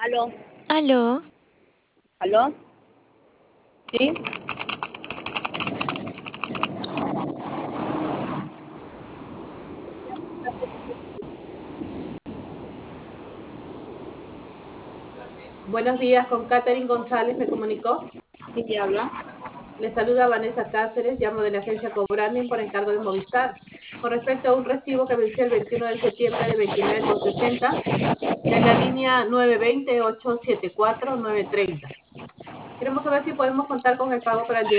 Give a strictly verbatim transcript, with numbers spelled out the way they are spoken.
Aló, Aló, aló, sí, Buenos días, con Catherine González me comunicó. sí, ¿quién habla? Le saluda Vanessa Cáceres, llamo de la agencia Cobranding por encargo de Movistar. Con respecto a un recibo que venció el veintiuno de septiembre de veintinueve con sesenta en la línea nueve dos cero, ocho siete cuatro, nueve tres cero. Queremos saber si podemos contar con el pago para el día